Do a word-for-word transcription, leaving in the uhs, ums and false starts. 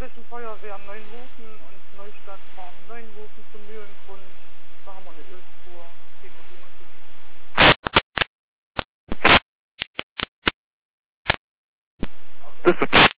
Badischen Feuerwehr Neuenhofen und Neustadt fahren. Neuenhofen zum Mühlengrund, da haben wir eine Ölspur. Sieht man, wie man sieht.